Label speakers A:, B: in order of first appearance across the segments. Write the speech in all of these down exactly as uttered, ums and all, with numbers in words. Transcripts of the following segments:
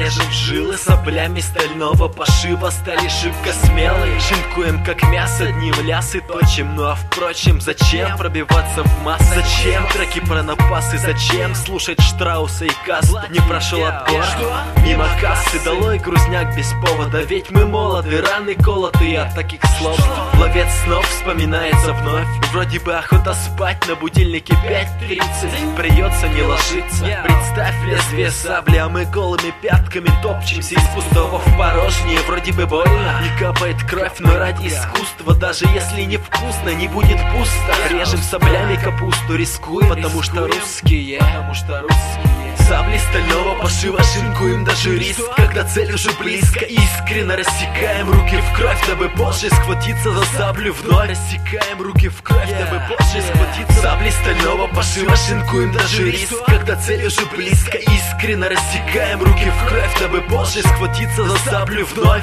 A: режем жилы соплями стального пошива. Стали шибко смелые, шинкуем как мясо, дни в лясы точим. Ну а впрочем, зачем пробиваться в массы? Зачем треки про напасы? Зачем слушать Штрауса и Касту? Не прошел отбор, мимо кассы, долой грузняк без повода. Ведь мы молоды, раны колотые от таких слов. Ловец снов вспоминается вновь. Вроде бы охота спать, на будильнике пять тридцать. Придется не ложиться. Представь лезвие сабли, а мы голыми пятками топчемся из пустого в порожнее. Вроде бы больно, не капает кровь, но ради искусства, даже если невкусно, не будет пусто. Режем саблями капусту, рискуем, потому что русские, потому что русские. Сабли стального пошива шинкуем даже риск, когда цель уже близко. Искренно рассекаем руки в кровь, дабы позже схватиться за саблю вновь. Рассекаем руки в кровь, дабы позже схватиться. Сабли стального пошива шинкуем даже риск, когда цель уже близко. Искренно рассекаем руки в кровь, дабы позже схватиться за саблю вновь.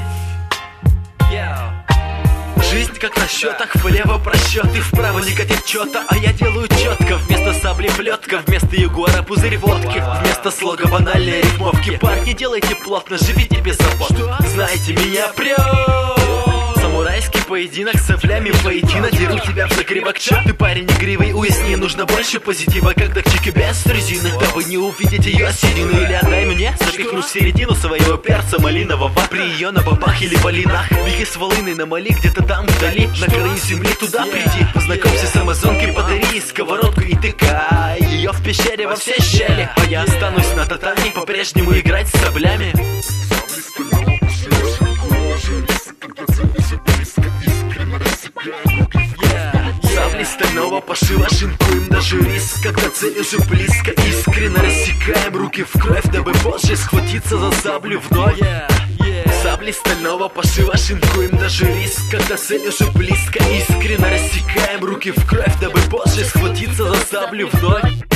A: Жизнь как на счетах, влево просчет и вправо не катит чё-то. А я делаю четко, вместо сабли плетка, вместо ягуара пузырь водки, вместо слога банальные рифмовки. Парни, делайте плотно, живите без забот. Знаете, меня прет самурайский поединок с соплями воедино. Деру тебя в загривок, чё ты, парень игривый, уясни. Нужно больше позитива, когда к чеке без резины, дабы не увидеть ее середину. Или отдай мне, запихну в середину своего перца малинового. При ее на бабах или полинах, беги с волыной на мали, где-то там вдали, на краю земли, туда приди. Познакомься с амазонкой, подари ей сковородку и тыкай ее в пещере во все щели. А я останусь на татами, по-прежнему играть с саблями. Сабли стального пошива шинкуем даже риск, когда цель уже близко. Искренно рассекаем руки в кровь, дабы позже схватиться за саблю вновь. Сабли стального пошива шинкуем даже риск, когда цель уже близко. Искренно рассекаем руки в кровь, дабы позже схватиться за саблю вновь.